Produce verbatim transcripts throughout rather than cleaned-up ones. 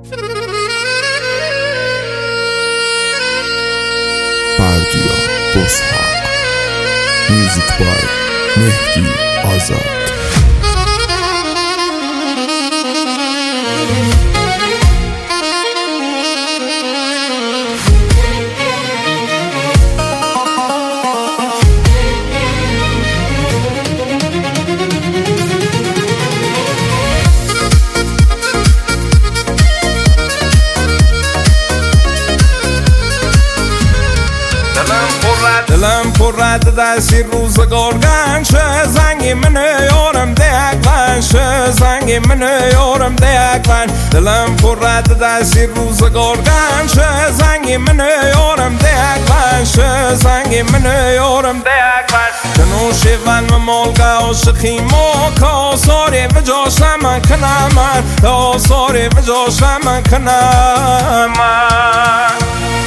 بردیا بزهق میوزیک بای مهدی آزاد. دلم پر رد دستی روزگار گنشه زنگی منه یارم دیگ ونشه زنگی منه یارم دیگ ون دلم پر رد دستی روزگار گنشه زنگی منه یارم دیگ ونشه زنگی منه یارم دیگ ون کنوشی ون و مالگه عاشقی ما کاساری و جاش من کنم من کاساری و جاش من کنم من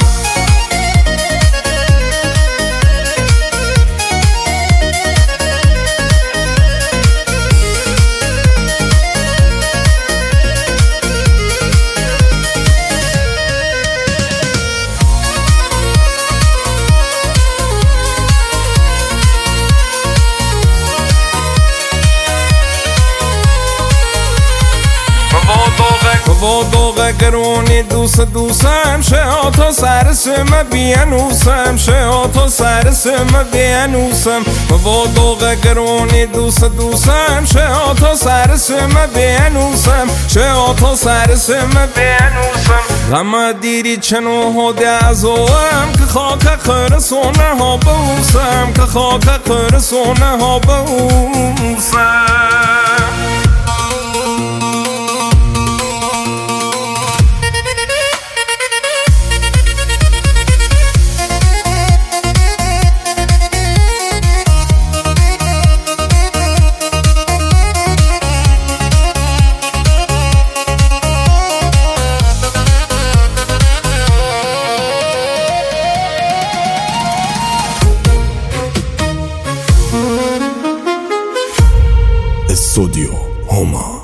و دوغه گرونی دوست دوستم شه آتا سر سم بیانوسم شه آتا سر سم بیانوسم و دوغه گرونی دوست دوستم شه آتا سر سم بیانوسم شه آتا سر سم بیانوسم غم دیری چنو هده از اوم که خاک خرسونه ها بوسم که خاک خرسونه ها بوسم. استودیو هما.